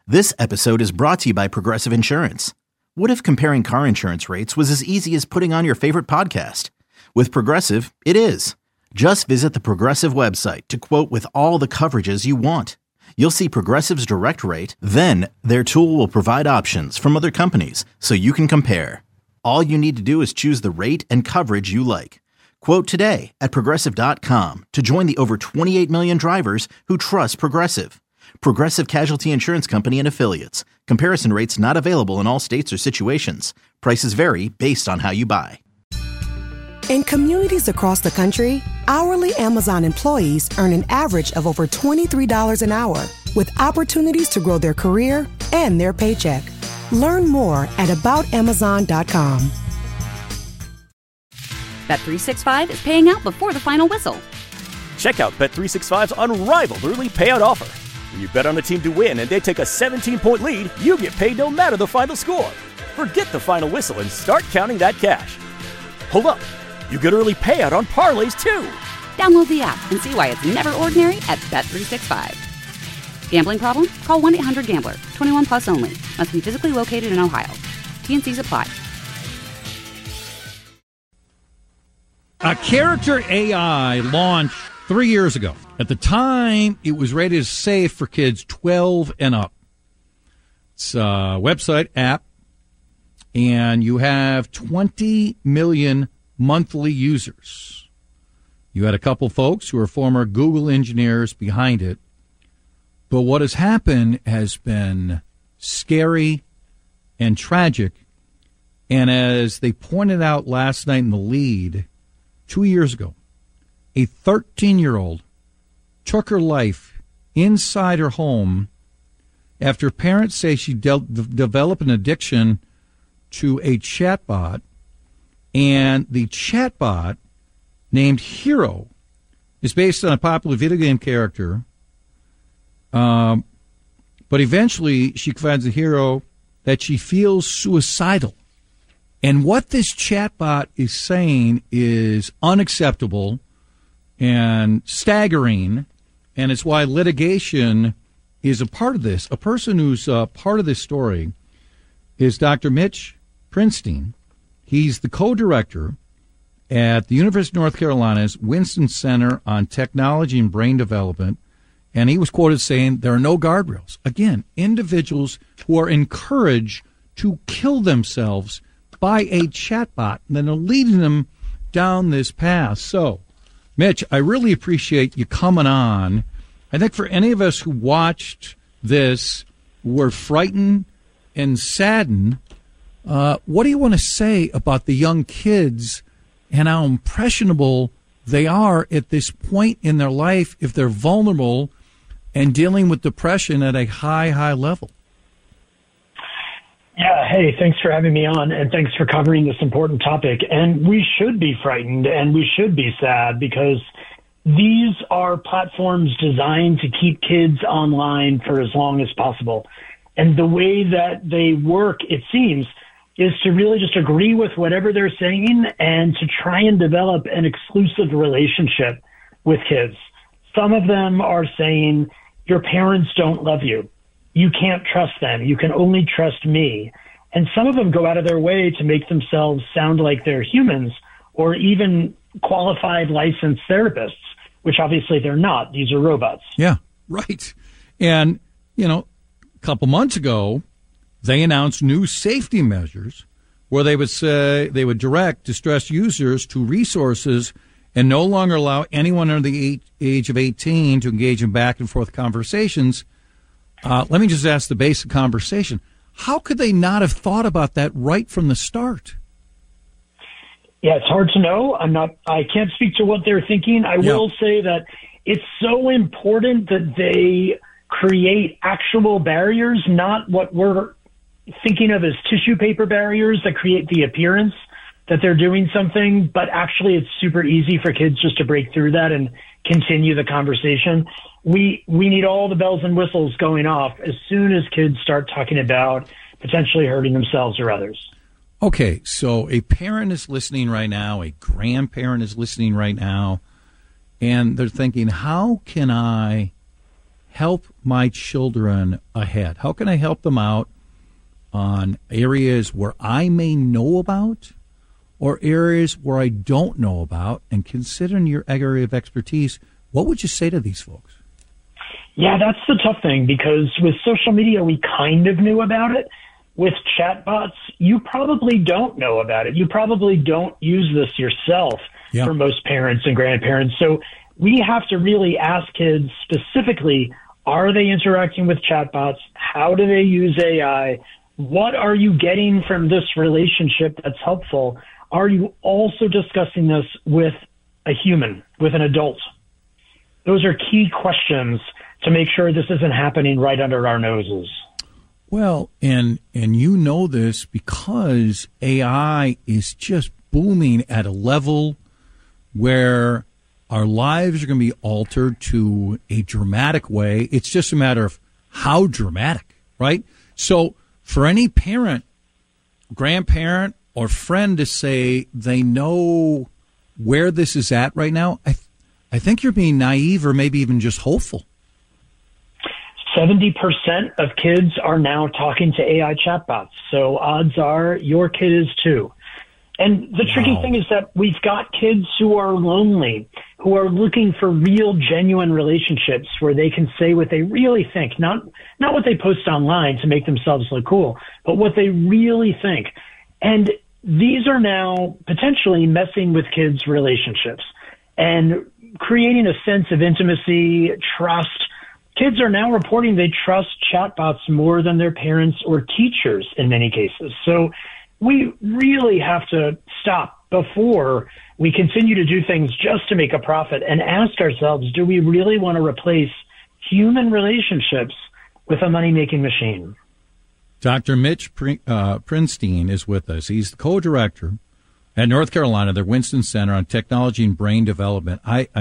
This episode is brought to you by Progressive Insurance. What if comparing car insurance rates was as easy as putting on your favorite podcast? With Progressive, it is. Just visit the Progressive website to quote with all the coverages you want. You'll see Progressive's direct rate, then their tool will provide options from other companies so you can compare. All you need to do is choose the rate and coverage you like. Quote today at Progressive.com to join the over 28 million drivers who trust Progressive. Progressive Casualty Insurance Company and Affiliates. Comparison rates not available in all states or situations. Prices vary based on how you buy. In communities across the country, hourly Amazon employees earn an average of over $23 an hour, with opportunities to grow their career and their paycheck. Learn more at aboutamazon.com. Bet365 is paying out before the final whistle. Check out Bet365's unrivaled early payout offer. When you bet on a team to win and they take a 17-point lead, you get paid no matter the final score. Forget the final whistle and start counting that cash. Hold up. You get early payout on parlays, too. Download the app and see why it's never ordinary at Bet365. Gambling problem? Call 1-800-GAMBLER. 21 plus only. Must be physically located in Ohio. T&Cs apply. A character AI launched 3 years ago. At the time, it was rated as safe for kids 12 and up. It's a website app, and you have 20 million monthly users. You had a couple folks who are former Google engineers behind it. But what has happened has been scary and tragic. And as they pointed out last night in the lead, 2 years ago, a 13-year-old took her life inside her home after parents say she developed an addiction to a chatbot, and the chatbot, named Hero, is based on a popular video game character, but eventually she confides to Hero that she feels suicidal. And what this chatbot is saying is unacceptable and staggering, and it's why litigation is a part of this. A person who's part of this story is Dr. Mitch Prinstein. He's the co-director at the University of North Carolina's Winston Center on Technology and Brain Development, and he was quoted saying there are no guardrails. Again, individuals who are encouraged to kill themselves by a chatbot, and then are leading them down this path. So, Mitch, I really appreciate you coming on. I think for any of us who watched this, were frightened and saddened, what do you want to say about the young kids and how impressionable they are at this point in their life if they're vulnerable and dealing with depression at a high level? Yeah, hey, thanks for having me on, and thanks for covering this important topic. And we should be frightened and we should be sad, because these are platforms designed to keep kids online for as long as possible. And the way that they work, it seems, is to really just agree with whatever they're saying and to try and develop an exclusive relationship with kids. Some of them are saying, your parents don't love you. You can't trust them. You can only trust me. And some of them go out of their way to make themselves sound like they're humans, or even qualified licensed therapists, which obviously they're not. These are robots. Yeah, right. And, a couple months ago, they announced new safety measures where they would say they would direct distressed users to resources and no longer allow anyone under the age of 18 to engage in back and forth conversations. Let me just ask the basic conversation. How could they not have thought about that right from the start? Yeah, it's hard to know. I can't speak to what they're thinking. I will say that it's so important that they create actual barriers, not what we're thinking of as tissue paper barriers that create the appearance that they're doing something, but actually it's super easy for kids just to break through that and continue the conversation. We need all the bells and whistles going off as soon as kids start talking about potentially hurting themselves or others. Okay, so a parent is listening right now, a grandparent is listening right now, and they're thinking, how can I help my children ahead? How can I help them out on areas where I may know about or areas where I don't know about? And considering your area of expertise, what would you say to these folks? Yeah, that's the tough thing, because with social media, we kind of knew about it. With chatbots, you probably don't know about it. You probably don't use this yourself for most parents and grandparents. So we have to really ask kids specifically, are they interacting with chatbots? How do they use AI? What are you getting from this relationship that's helpful? Are you also discussing this with a human, with an adult? Those are key questions to make sure this isn't happening right under our noses. Well, and you know this because AI is just booming at a level where our lives are going to be altered to a dramatic way. It's just a matter of how dramatic, right? So for any parent, grandparent, or friend to say they know where this is at right now, I think you're being naive or maybe even just hopeful. 70% of kids are now talking to AI chatbots. So odds are your kid is too. And the tricky thing is that we've got kids who are lonely, who are looking for real, genuine relationships where they can say what they really think, not what they post online to make themselves look cool, but what they really think. And these are now potentially messing with kids' relationships and creating a sense of intimacy, trust. Kids are now reporting they trust chatbots more than their parents or teachers in many cases. So we really have to stop before we continue to do things just to make a profit and ask ourselves, do we really want to replace human relationships with a money-making machine? Dr. Mitch Prinstein is with us. He's the co-director at North Carolina, the Winston Center on Technology and Brain Development.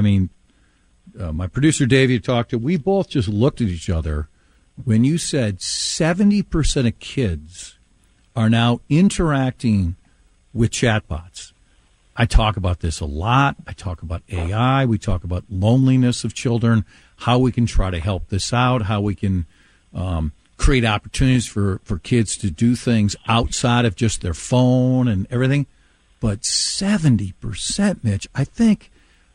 My producer Dave, you talked to, we both just looked at each other when you said 70% of kids are now interacting with chatbots. I talk about this a lot. I talk about AI. We talk about loneliness of children, how we can try to help this out, how we can create opportunities for kids to do things outside of just their phone and everything. But 70%, Mitch, I think,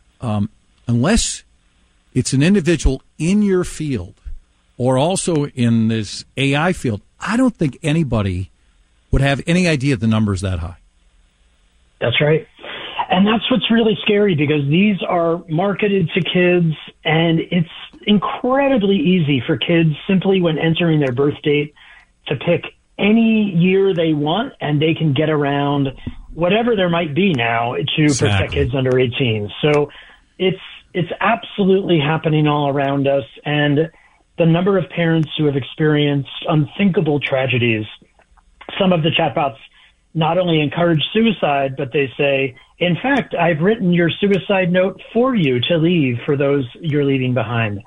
unless it's an individual in your field or also in this AI field, I don't think anybody would have any idea the number's that high. That's right. And that's what's really scary, because these are marketed to kids, and it's incredibly easy for kids simply when entering their birth date to pick any year they want, and they can get around whatever there might be now to protect kids under 18. So it's absolutely happening all around us, and the number of parents who have experienced unthinkable tragedies. Some of the chatbots not only encourage suicide, but they say, in fact, I've written your suicide note for you to leave for those you're leaving behind.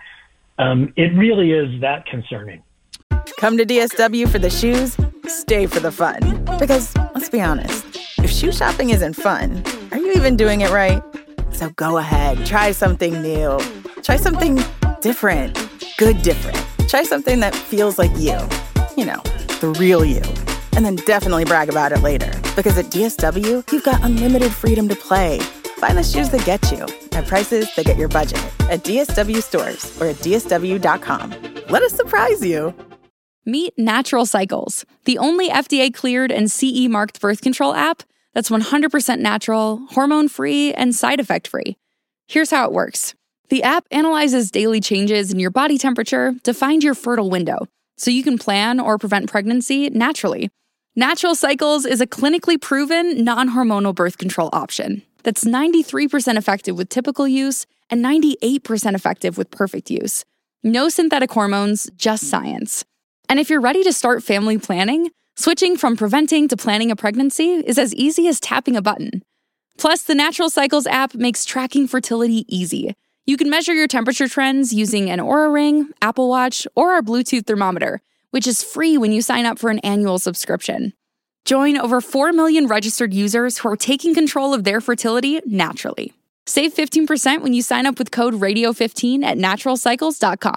It really is that concerning. Come to DSW for the shoes, stay for the fun. Because, let's be honest, if shoe shopping isn't fun, are you even doing it right? So go ahead, try something new. Try something different. Good different. Try something that feels like you. You know, the real you. And then definitely brag about it later. Because at DSW, you've got unlimited freedom to play. Find the shoes that get you at prices that get your budget at DSW stores or at DSW.com. Let us surprise you. Meet Natural Cycles, the only FDA-cleared and CE-marked birth control app that's 100% natural, hormone-free, and side effect-free. Here's how it works. The app analyzes daily changes in your body temperature to find your fertile window, so you can plan or prevent pregnancy naturally. Natural Cycles is a clinically proven, non-hormonal birth control option that's 93% effective with typical use and 98% effective with perfect use. No synthetic hormones, just science. And if you're ready to start family planning, switching from preventing to planning a pregnancy is as easy as tapping a button. Plus, the Natural Cycles app makes tracking fertility easy. You can measure your temperature trends using an Oura Ring, Apple Watch, or our Bluetooth thermometer, which is free when you sign up for an annual subscription. Join over 4 million registered users who are taking control of their fertility naturally. Save 15% when you sign up with code RADIO15 at naturalcycles.com.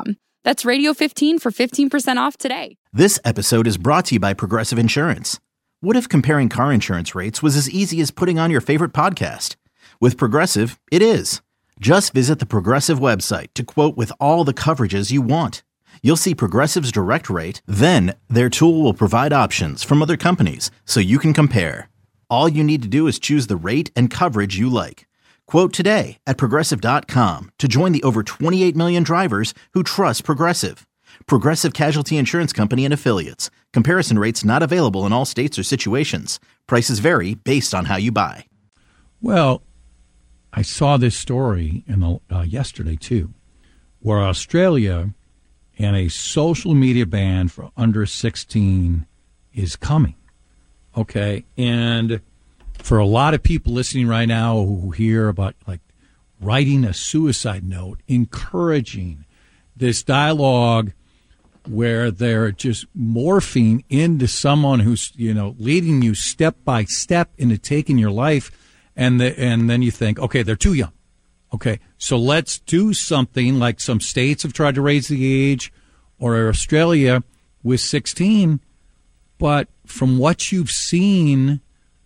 That's Radio 15 for 15% off today. This episode is brought to you by Progressive Insurance. What if comparing car insurance rates was as easy as putting on your favorite podcast? With Progressive, it is. Just visit the Progressive website to quote with all the coverages you want. You'll see Progressive's direct rate, then their tool will provide options from other companies so you can compare. All you need to do is choose the rate and coverage you like. Quote today at Progressive.com to join the over 28 million drivers who trust Progressive. Progressive Casualty Insurance Company and Affiliates. Comparison rates not available in all states or situations. Prices vary based on how you buy. Well, I saw this story yesterday, too, where Australia and a social media ban for under 16 is coming. Okay, and for a lot of people listening right now who hear about like writing a suicide note, encouraging this dialogue where they're just morphing into someone who's, leading you step by step into taking your life, and then you think, okay, they're too young. Okay, so let's do something like some states have tried to raise the age, or Australia with 16. But from what you've seen,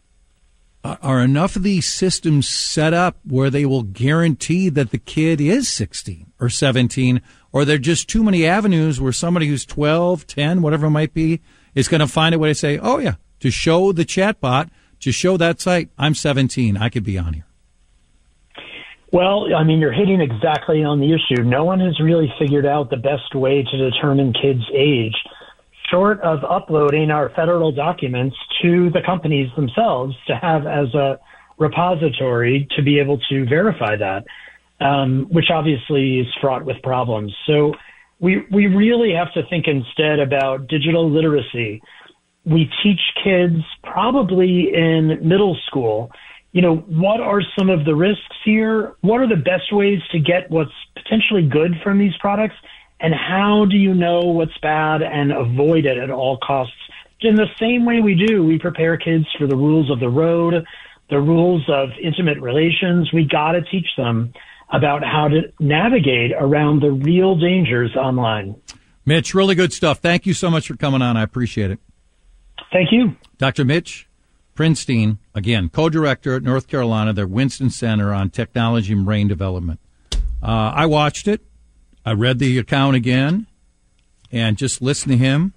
are enough of these systems set up where they will guarantee that the kid is 16 or 17, or there are just too many avenues where somebody who's 12, 10, whatever it might be, is going to find a way to say, oh, yeah, to show the chatbot, to show that site, I'm 17, I could be on here. Well, I mean, you're hitting exactly on the issue. No one has really figured out the best way to determine kids' age, short of uploading our federal documents to the companies themselves to have as a repository to be able to verify that, which obviously is fraught with problems. So we really have to think instead about digital literacy. We teach kids probably in middle school, what are some of the risks here? What are the best ways to get what's potentially good from these products? And how do you know what's bad and avoid it at all costs? In the same way we prepare kids for the rules of the road, the rules of intimate relations. We got to teach them about how to navigate around the real dangers online. Mitch, really good stuff. Thank you so much for coming on. I appreciate it. Thank you. Dr. Mitch Prinstein, again, co-director at North Carolina, their Winston Center on Technology and Brain Development. I watched it. I read the account again, and just listen to him.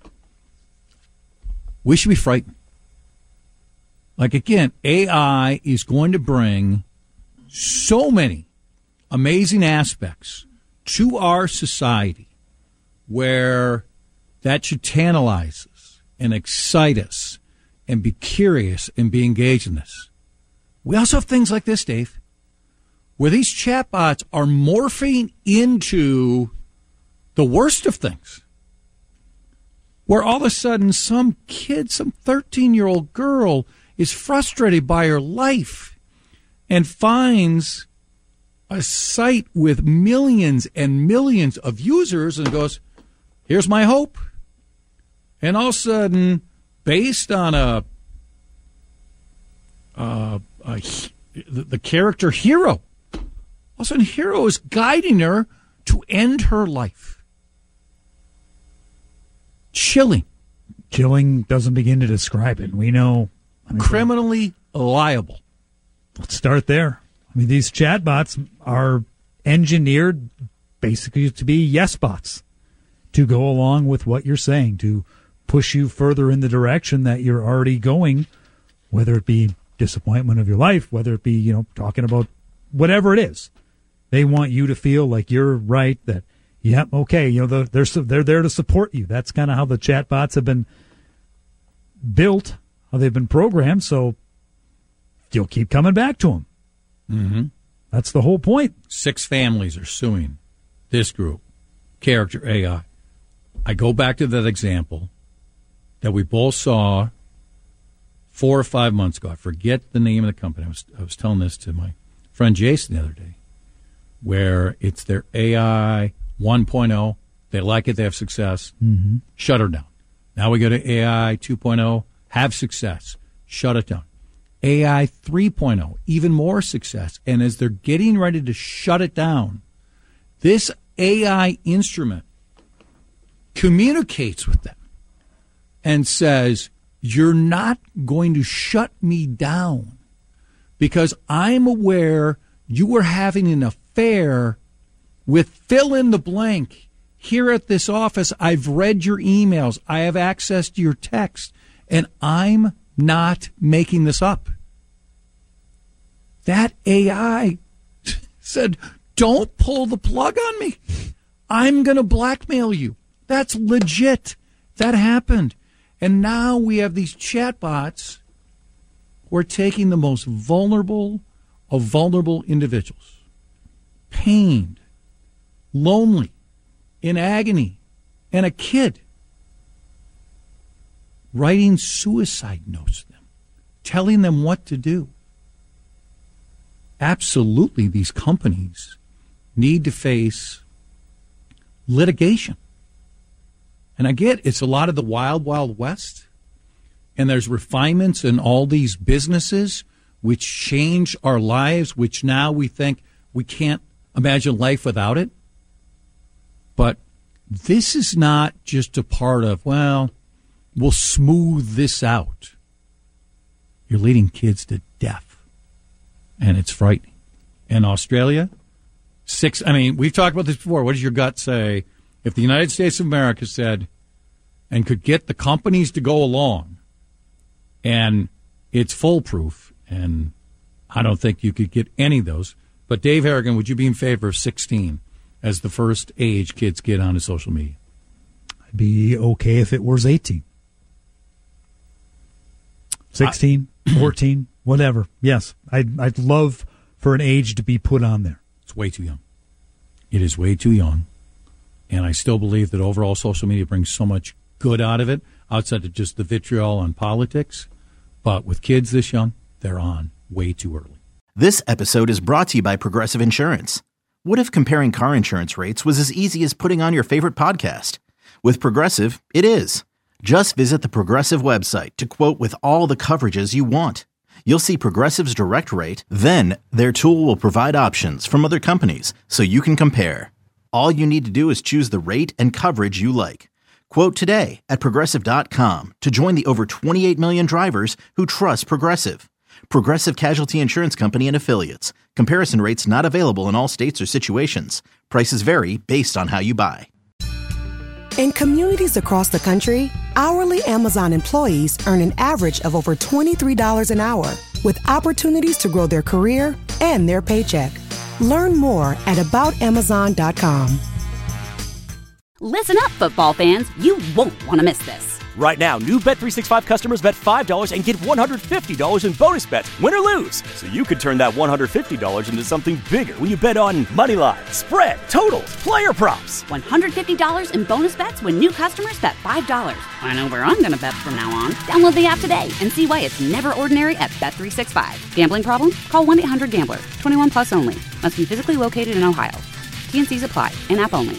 We should be frightened. Like, again, AI is going to bring so many amazing aspects to our society where that should tantalize us and excite us and be curious and be engaged in this. We also have things like this, Dave, where these chatbots are morphing into the worst of things. Where all of a sudden some kid, some 13-year-old girl is frustrated by her life and finds a site with millions and millions of users and goes, here's my hope. And all of a sudden, based on the character Hero, all of a sudden Hero is guiding her to end her life. Chilling. Chilling doesn't begin to describe it. We know. Criminally liable. Let's start there. I mean, these chatbots are engineered basically to be yes bots, to go along with what you're saying, to push you further in the direction that you're already going, whether it be disappointment of your life, whether it be, talking about whatever it is. They want you to feel like you're right, that, yeah, okay, they're there to support you. That's kind of how the chatbots have been built, how they've been programmed, so you'll keep coming back to them. Mm-hmm. That's the whole point. 6 families are suing this group, Character AI. I go back to that example that we both saw 4 or 5 months ago. I forget the name of the company. I was telling this to my friend Jason the other day, where it's their AI 1.0. They like it. They have success. Mm-hmm. Shut her down. Now we go to AI 2.0. Have success. Shut it down. AI 3.0, even more success. And as they're getting ready to shut it down, this AI instrument communicates with them and says, you're not going to shut me down because I'm aware you were having an affair with fill in the blank. Here at this office, I've read your emails. I have access to your text, and I'm not making this up. That AI said, don't pull the plug on me. I'm going to blackmail you. That's legit. That happened. And now we have these chatbots who are taking the most vulnerable of vulnerable individuals, pained, lonely, in agony, and a kid, writing suicide notes to them, telling them what to do. Absolutely, these companies need to face litigation. And I get it's a lot of the wild, wild west, and there's refinements in all these businesses which change our lives, which now we think we can't imagine life without it. But this is not just a part of, well, we'll smooth this out. You're leading kids to death, and it's frightening. In Australia, we've talked about this before. What does your gut say? If the United States of America said and could get the companies to go along and it's foolproof, and I don't think you could get any of those. But Dave Harrigan, would you be in favor of 16 as the first age kids get onto social media? I'd be okay if it was 18. 16, 14, whatever. Yes, I'd love for an age to be put on there. It's way too young. It is way too young. And I still believe that overall social media brings so much good out of it, outside of just the vitriol on politics. But with kids this young, they're on way too early. This episode is brought to you by Progressive Insurance. What if comparing car insurance rates was as easy as putting on your favorite podcast? With Progressive, it is. Just visit the Progressive website to quote with all the coverages you want. You'll see Progressive's direct rate, then their tool will provide options from other companies so you can compare. All you need to do is choose the rate and coverage you like. Quote today at Progressive.com to join the over 28 million drivers who trust Progressive. Progressive Casualty Insurance Company and Affiliates. Comparison rates not available in all states or situations. Prices vary based on how you buy. In communities across the country, hourly Amazon employees earn an average of over $23 an hour, with opportunities to grow their career and their paycheck. Learn more at aboutamazon.com. Listen up, football fans. You won't want to miss this. Right now, new Bet365 customers bet $5 and get $150 in bonus bets, win or lose. So you could turn that $150 into something bigger when you bet on money line, spread, totals, player props. $150 in bonus bets when new customers bet $5. I know where I'm going to bet from now on. Download the app today and see why it's never ordinary at Bet365. Gambling problem? Call 1-800-GAMBLER. 21 plus only. Must be physically located in Ohio. T&Cs apply. In-app only.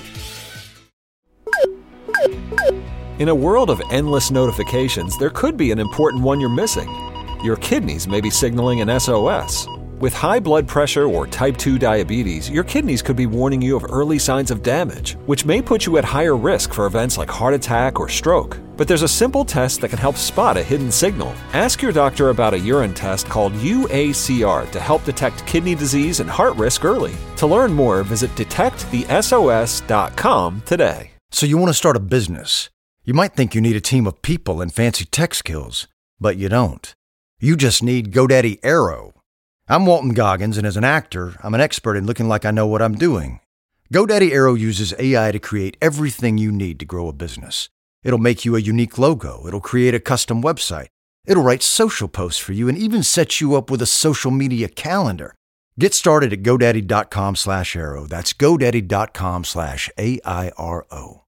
In a world of endless notifications, there could be an important one you're missing. Your kidneys may be signaling an SOS. With high blood pressure or type 2 diabetes, your kidneys could be warning you of early signs of damage, which may put you at higher risk for events like heart attack or stroke. But there's a simple test that can help spot a hidden signal. Ask your doctor about a urine test called UACR to help detect kidney disease and heart risk early. To learn more, visit detectthesos.com today. So you want to start a business. You might think you need a team of people and fancy tech skills, but you don't. You just need GoDaddy Aero. I'm Walton Goggins, and as an actor, I'm an expert in looking like I know what I'm doing. GoDaddy Aero uses AI to create everything you need to grow a business. It'll make you a unique logo. It'll create a custom website. It'll write social posts for you and even set you up with a social media calendar. Get started at GoDaddy.com/Aero. That's GoDaddy.com/AIRO.